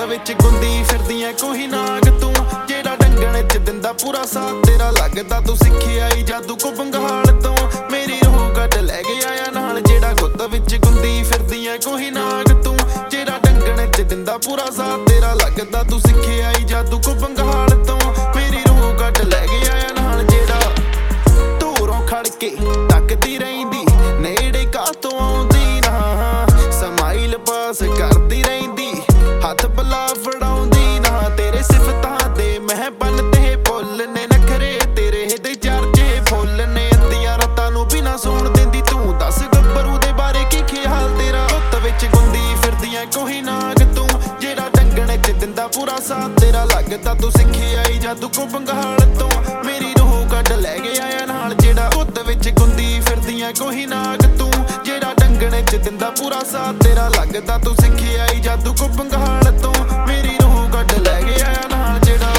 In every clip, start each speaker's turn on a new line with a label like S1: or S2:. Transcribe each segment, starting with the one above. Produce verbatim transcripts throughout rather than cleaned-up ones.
S1: विच गुंदी फिरदियां कोई नाग तू जेड़ा डंगण च दिंदा पूरा साथ तेरा लगदा तू सिक्खी आई जादू को बंगाल तो मेरी रूह कट लै गया या नाल जेड़ा गुत्त विच गुंदी फिरदियां कोई नाग तू जेड़ा डंगण च दिंदा पूरा साथ तेरा लगदा तू सिक्खी आई जादू को बंगाल तो मेरी रूह कट लै गया या नाल जेड़ा दूरों खड़ के तकदी रहिंदी नेड़े कातों आउंदी ना समाइल पास करदी रहिंदी हथ बला फड़ाउंदी ना तेरे सिफतां दे मैं बन ते फुल ने नखरे तेरे दे चर्चे फुल ने अद्धियां रातां नूं बिना सौण दिंदी तू दस गब्बरू दे बारे की ख्याल तेरा उत्त विच गुंदी फिरदियां कोई नाग तू जेड़ा डंगण च दिंदा पूरा साथ तेरा लगदा तू सिक्खी आई जादू को बंगाल तो मेरी रूह कढ लै गया या नाल जेड़ा उत्त विच गुंदी फिरदियां कोई नाग तू जेड़ा डंगण च दिंदा पूरा साथ तेरा लगदा तू सिक्खी आई जादू को बंगाल तो मेरी रूह कढ लै गया या नाल जेड़ा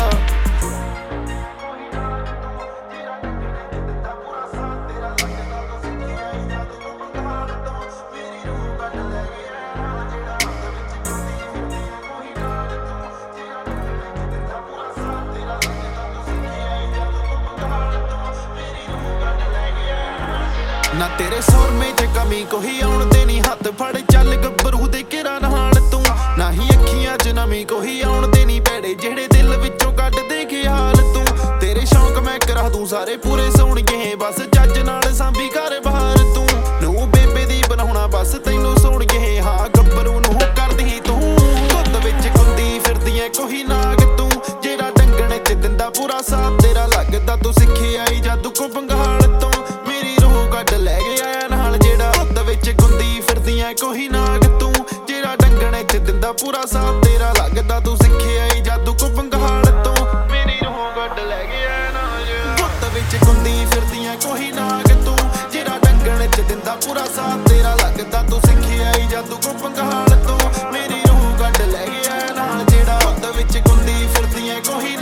S1: ना तेरे सुरमे च कमी कोई आउण देनी हथ फड़ चल गब्बरू दे घेरा नाल तू ना ही अखियां च नमी कोई आउण देनी भैड़े जेड़े दिल विचों कढ दे ख्याल तू तेरे शौक मैं करा दूं सारे पूरे सोहणिए बस जज नाल सांभी घर बाहर तू नूं बेबे दी बनाउणा बस तैनूं सोहणिए हाँ गब्बरू नूं करदी तू खुद विच गुंदी फिरदियां कोई नाग तू जेड़ा डंगण च दिंदा पूरा साथ तेरा लगदा तू सिक्खी आई जादू को बंगाल तो मेरी रूह कढ लै गया या नाल जेड़ा उत्त विच गुंदी फिरदियां कोई नाग तू जेड़ा डंगण च दिंदा पूरा साथ तेरा लगदा तू सिक्खी आई जादू को बंगाल तो मेरी रूह कढ लै गया या नाल उत्त विच गुंदी फिरदियां कोई नाग तू जेड़ा डंगण च दिंदा पूरा साथ तेरा लगदा तू सिक्खी आई जादू को बंगाल तो मेरी रूह कढ लै गया या नाल जेड़ा उत्त विच गुंदी फिरदियां कोई